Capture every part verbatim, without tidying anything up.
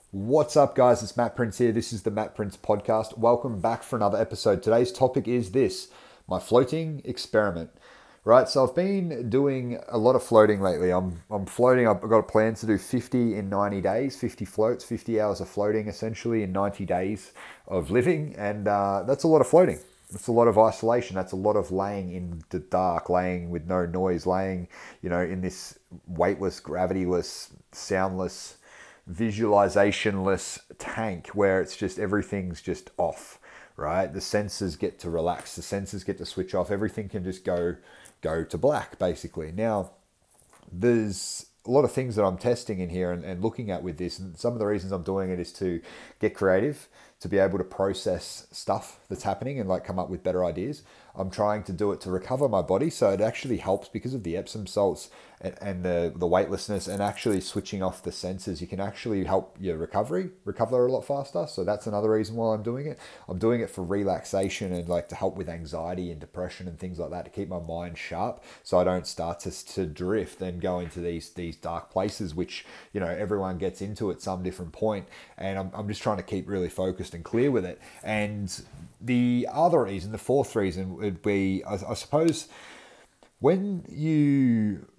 What's up, guys? It's Matt Prince here. This is the Matt Prince podcast. Welcome back for another episode. Today's topic is this, my floating experiment. Right, so I've been doing a lot of floating lately. I'm I'm floating. I've got a plan to do fifty in ninety days, fifty floats, fifty hours of floating essentially in ninety days of living. And uh, that's a lot of floating. That's a lot of isolation. That's a lot of laying in the dark, laying with no noise, laying, you know, in this weightless, gravityless, soundless, visualizationless tank where it's just everything's just off, right? The senses get to relax, the senses get to switch off, everything can just go go to black basically. Now, there's a lot of things that I'm testing in here and, and looking at with this, and some of the reasons I'm doing it is to get creative, to be able to process stuff that's happening and like come up with better ideas. I'm trying to do it to recover my body, so it actually helps because of the Epsom salts and, and the, the weightlessness and actually switching off the senses. You can actually help your recovery recover a lot faster. So that's another reason why I'm doing it. I'm doing it for relaxation and like to help with anxiety and depression and things like that, to keep my mind sharp so I don't start to, to drift and go into these these dark places, which, you know, everyone gets into at some different point. And I'm, I'm just trying to keep really focused and clear with it. And the other reason, the fourth reason would be, I, I suppose, when you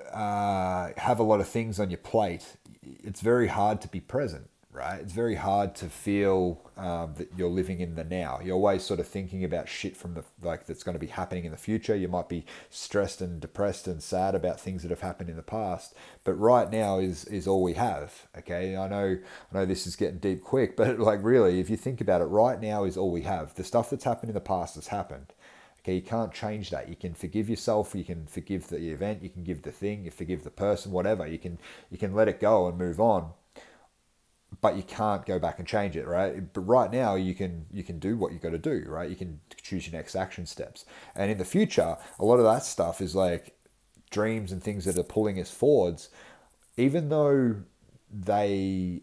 uh, have a lot of things on your plate, it's very hard to be present, right? It's very hard to feel um, that you're living in the now. You're always sort of thinking about shit from the like that's going to be happening in the future. You might be stressed and depressed and sad about things that have happened in the past, but right now is is all we have. Okay, I know I know this is getting deep quick, but like really, if you think about it, right now is all we have. The stuff that's happened in the past has happened. Okay, you can't change that. You can forgive yourself. You can forgive the event. You can give the thing. You forgive the person. Whatever. You can you can let it go and move on. But you can't go back and change it, right? But right now, you can you can do what you got to do, right? You can choose your next action steps. And in the future, a lot of that stuff is like dreams and things that are pulling us forwards. Even though they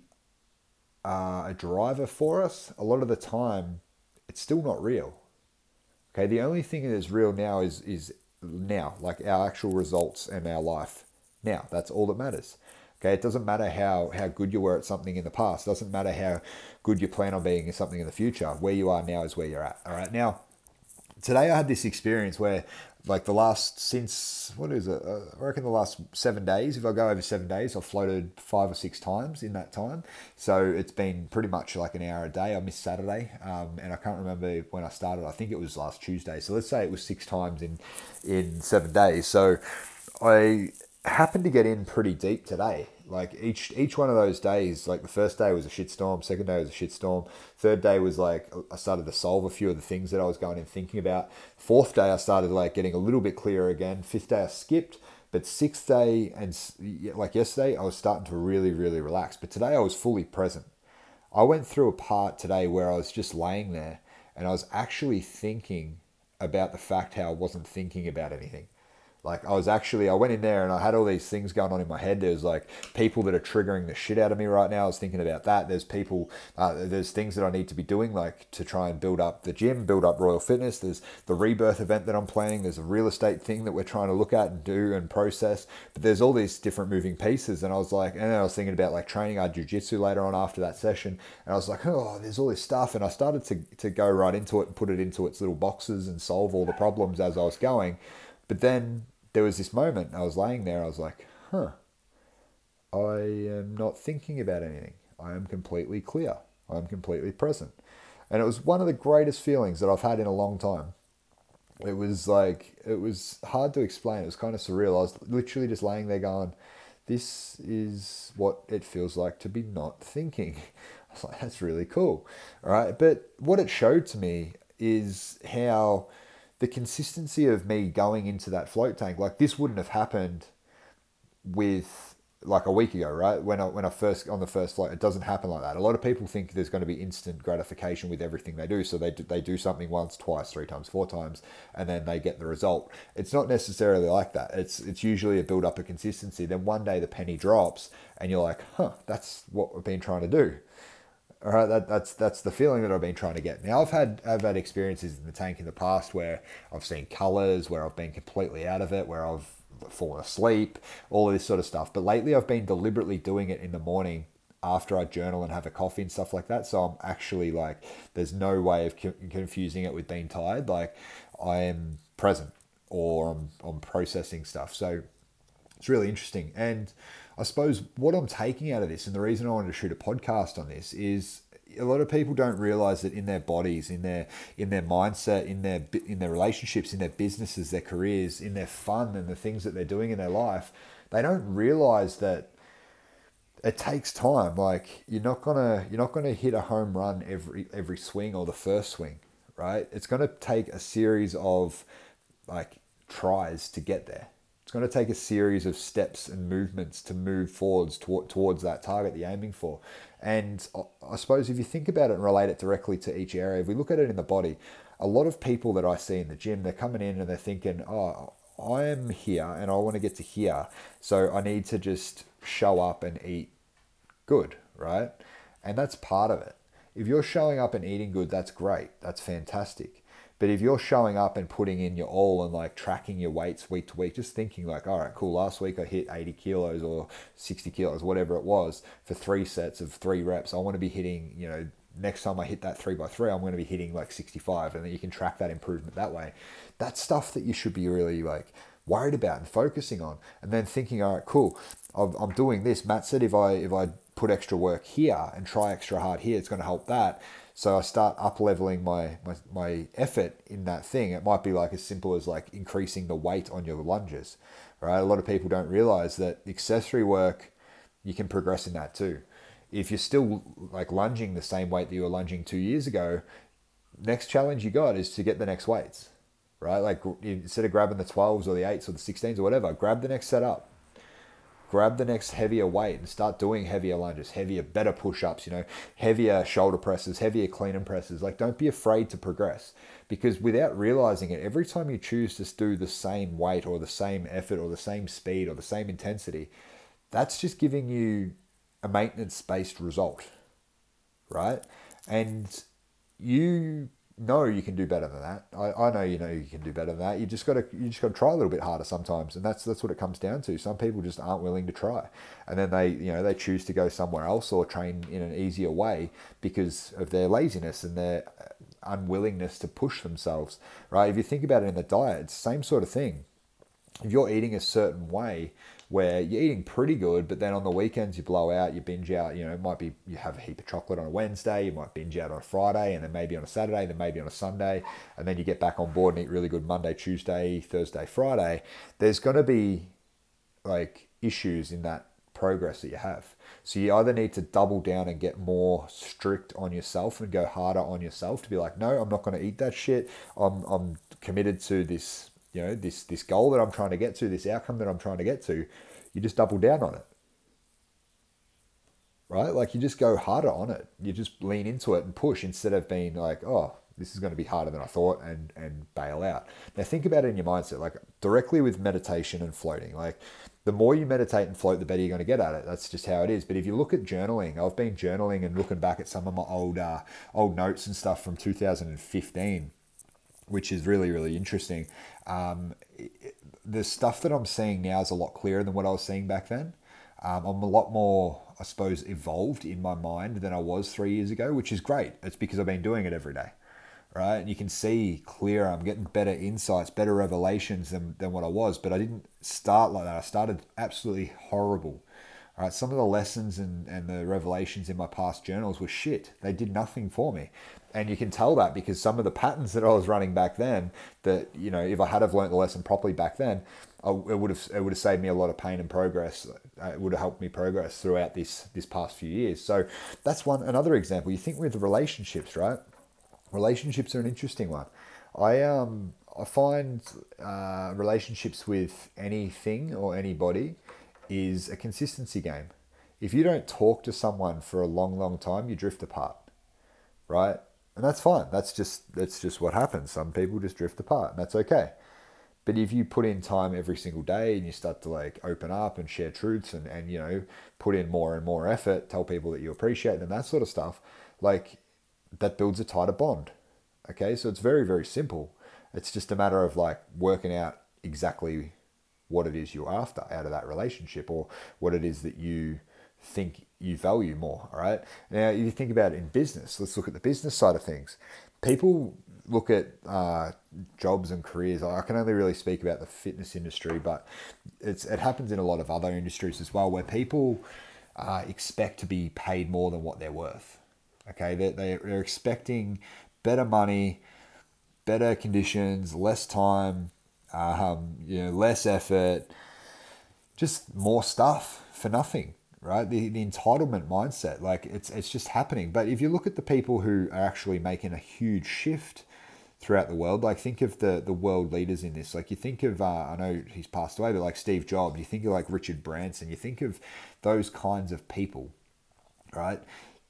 are a driver for us, a lot of the time, it's still not real. Okay, the only thing that is real now is is now, like our actual results and our life. Now, that's all that matters. Okay, it doesn't matter how, how good you were at something in the past. It doesn't matter how good you plan on being in something in the future. Where you are now is where you're at. All right, now, today I had this experience where, like the last, since, what is it? Uh, I reckon the last seven days, if I go over seven days, I've floated five or six times in that time. So it's been pretty much like an hour a day. I missed Saturday, um, and I can't remember when I started. I think it was last Tuesday. So let's say it was six times in, in seven days. So I happened to get in pretty deep today. Like each each one of those days, like the first day was a shitstorm, second day was a shitstorm, third day was like I started to solve a few of the things that I was going and thinking about. Fourth day I started like getting a little bit clearer again. Fifth day I skipped, but sixth day and like yesterday I was starting to really really relax. But today I was fully present. I went through a part today where I was just laying there and I was actually thinking about the fact how I wasn't thinking about anything. Like I was actually, I went in there and I had all these things going on in my head. There's like people that are triggering the shit out of me right now. I was thinking about that. There's people, uh, there's things that I need to be doing, like to try and build up the gym, build up Royal Fitness. There's the rebirth event that I'm planning. There's a real estate thing that we're trying to look at and do and process. But there's all these different moving pieces. And I was like, and then I was thinking about like training our jiu-jitsu later on after that session. And I was like, oh, there's all this stuff. And I started to, to go right into it and put it into its little boxes and solve all the problems as I was going. But then there was this moment, I was laying there, I was like, huh, I am not thinking about anything. I am completely clear. I am completely present. And it was one of the greatest feelings that I've had in a long time. It was like, it was hard to explain. It was kind of surreal. I was literally just laying there going, this is what it feels like to be not thinking. I was like, that's really cool. All right. But what it showed to me is how the consistency of me going into that float tank, like this wouldn't have happened with like a week ago, right? When I, when I first, on the first float, it doesn't happen like that. A lot of people think there's going to be instant gratification with everything they do. So they do, they do something once, twice, three times, four times, and then they get the result. It's not necessarily like that. It's, it's usually a build up of consistency. Then one day the penny drops and you're like, huh, that's what we've been trying to do. All right, that, that's that's the feeling that I've been trying to get. Now, I've had I've had experiences in the tank in the past where I've seen colours, where I've been completely out of it, where I've fallen asleep, all of this sort of stuff. But lately, I've been deliberately doing it in the morning after I journal and have a coffee and stuff like that. So I'm actually like, there's no way of co- confusing it with being tired. Like I am present or I'm, I'm processing stuff. So it's really interesting. And I suppose what I'm taking out of this, and the reason I wanted to shoot a podcast on this, is a lot of people don't realize that in their bodies, in their in their mindset, in their in their relationships, in their businesses, their careers, in their fun and the things that they're doing in their life, they don't realize that it takes time. Like you're not gonna you're not gonna hit a home run every every swing or the first swing, right? It's gonna take a series of like tries to get there. It's going to take a series of steps and movements to move forwards toward, towards that target that you're aiming for. And I suppose if you think about it and relate it directly to each area, if we look at it in the body, a lot of people that I see in the gym, they're coming in and they're thinking, oh, I'm here and I want to get to here. So I need to just show up and eat good, right? And that's part of it. If you're showing up and eating good, that's great. That's fantastic. But if you're showing up and putting in your all and like tracking your weights week to week, just thinking like, all right, cool, last week I hit eighty kilos or sixty kilos, whatever it was, for three sets of three reps. I want to be hitting, you know, next time I hit that three by three, I'm going to be hitting like sixty-five, and then you can track that improvement that way. That's stuff that you should be really like worried about and focusing on. And then thinking, all right, cool, I'm doing this. Matt said if I if I put extra work here and try extra hard here, it's going to help that. So I start up leveling my, my, my effort in that thing. It might be like as simple as like increasing the weight on your lunges, right? A lot of people don't realize that accessory work, you can progress in that too. If you're still like lunging the same weight that you were lunging two years ago, next challenge you got is to get the next weights, right? Like instead of grabbing the twelves or the eights or the sixteens or whatever, grab the next set up. Grab the next heavier weight and start doing heavier lunges, heavier, better push-ups, you know, heavier shoulder presses, heavier clean and presses. Like, don't be afraid to progress, because without realizing it, every time you choose to do the same weight or the same effort or the same speed or the same intensity, that's just giving you a maintenance-based result, right? And you know you can do better than that. I, I know you know you can do better than that. You just gotta you just gotta try a little bit harder sometimes, and that's that's what it comes down to. Some people just aren't willing to try, and then they you know they choose to go somewhere else or train in an easier way because of their laziness and their unwillingness to push themselves. Right? If you think about it in the diet, it's the same sort of thing. If you're eating a certain way where you're eating pretty good, but then on the weekends you blow out, you binge out, you know, it might be you have a heap of chocolate on a Wednesday, you might binge out on a Friday, and then maybe on a Saturday, then maybe on a Sunday, and then you get back on board and eat really good Monday, Tuesday, Thursday, Friday. There's going to be like issues in that progress that you have. So you either need to double down and get more strict on yourself and go harder on yourself to be like, no, I'm not going to eat that shit. I'm I'm committed to this, you know, this this goal that I'm trying to get to, this outcome that I'm trying to get to. You just double down on it, right? Like you just go harder on it. You just lean into it and push instead of being like, oh, this is going to be harder than I thought, and and bail out. Now think about it in your mindset, like directly with meditation and floating. Like the more you meditate and float, the better you're going to get at it. That's just how it is. But if you look at journaling, I've been journaling and looking back at some of my old uh, old notes and stuff from two thousand fifteen, which is really, really interesting. Um, the stuff that I'm seeing now is a lot clearer than what I was seeing back then. Um, I'm a lot more, I suppose, evolved in my mind than I was three years ago, which is great. It's because I've been doing it every day, right? And you can see clearer. I'm getting better insights, better revelations than, than what I was. But I didn't start like that. I started absolutely horrible. All right, some of the lessons and, and the revelations in my past journals were shit. They did nothing for me. And you can tell that because some of the patterns that I was running back then, that, you know, if I had have learned the lesson properly back then, I, it would have it would have saved me a lot of pain and progress. It would have helped me progress throughout this this past few years. So that's one another example. You think with the relationships, right? Relationships are an interesting one. I um I find uh, relationships with anything or anybody is a consistency game. If you don't talk to someone for a long, long time, you drift apart, right? And that's fine. That's just that's just what happens. Some people just drift apart, and that's okay. But if you put in time every single day and you start to like open up and share truths and, and you know, put in more and more effort, tell people that you appreciate them, that sort of stuff, like that builds a tighter bond. Okay, so it's very, very simple. It's just a matter of like working out exactly what it is you're after out of that relationship, or what it is that you think you value more. All right. Now, if you think about it in business, let's look at the business side of things. People look at uh, jobs and careers. I can only really speak about the fitness industry, but it's it happens in a lot of other industries as well, where people uh, expect to be paid more than what they're worth. Okay, they're, they're expecting better money, better conditions, less time, um, you know, less effort, just more stuff for nothing, right? The the entitlement mindset, like it's it's just happening. But if you look at the people who are actually making a huge shift throughout the world, like think of the the world leaders in this. Like you think of, uh, I know he's passed away, but like Steve Jobs, you think of like Richard Branson, you think of those kinds of people, right?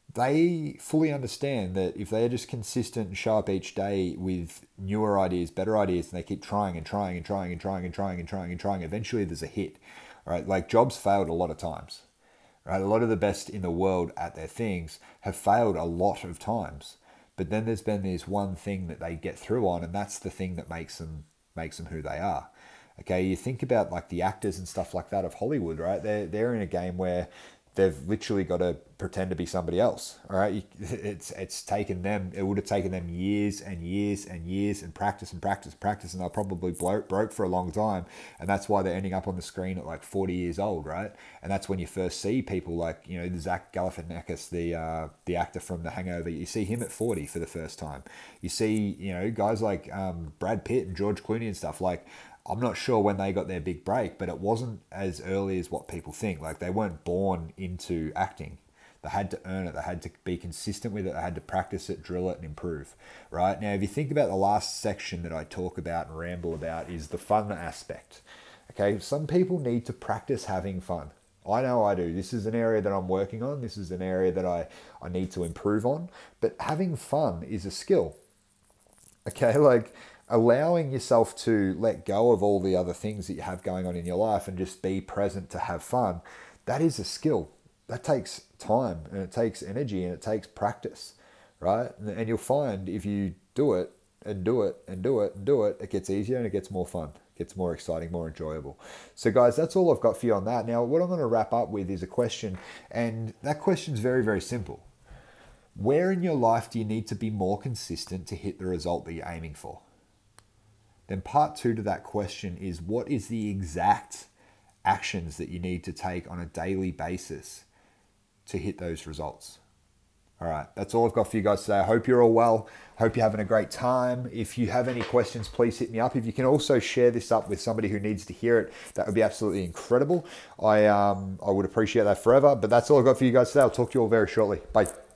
They fully understand that if they are just consistent and show up each day with newer ideas, better ideas, and they keep trying and trying and trying and trying and trying and trying and trying, eventually there's a hit, right? Like Jobs failed a lot of times, right? A lot of the best in the world at their things have failed a lot of times. But then there's been this one thing that they get through on, and that's the thing that makes them makes them who they are. Okay, you think about like the actors and stuff like that of Hollywood, right? They're they're in a game where they've literally got to pretend to be somebody else. All right, it's it's taken them. It would have taken them years and years and years and practice and practice and practice, and they're probably broke broke for a long time. And that's why they're ending up on the screen at like forty years old, right? And that's when you first see people like, you know, the Zach Galifianakis, the uh, the actor from The Hangover. You see him at forty for the first time. You see, you know, guys like um, Brad Pitt and George Clooney and stuff like. I'm not sure when they got their big break, but it wasn't as early as what people think. Like they weren't born into acting. They had to earn it. They had to be consistent with it. They had to practice it, drill it, and improve. Right? Now, if you think about the last section that I talk about and ramble about is the fun aspect. Okay, some people need to practice having fun. I know I do. This is an area that I'm working on. This is an area that I, I need to improve on. But having fun is a skill. Okay, like allowing yourself to let go of all the other things that you have going on in your life and just be present to have fun, that is a skill. That takes time and it takes energy and it takes practice, right? And you'll find if you do it and do it and do it and do it, it gets easier and it gets more fun. It gets more exciting, more enjoyable. So guys, that's all I've got for you on that. Now, what I'm going to wrap up with is a question, and that question is very, very simple. Where in your life do you need to be more consistent to hit the result that you're aiming for? Then part two to that question is, what is the exact actions that you need to take on a daily basis to hit those results? All right, that's all I've got for you guys today. I hope you're all well. Hope you're having a great time. If you have any questions, please hit me up. If you can also share this up with somebody who needs to hear it, that would be absolutely incredible. I um I would appreciate that forever. But that's all I've got for you guys today. I'll talk to you all very shortly. Bye.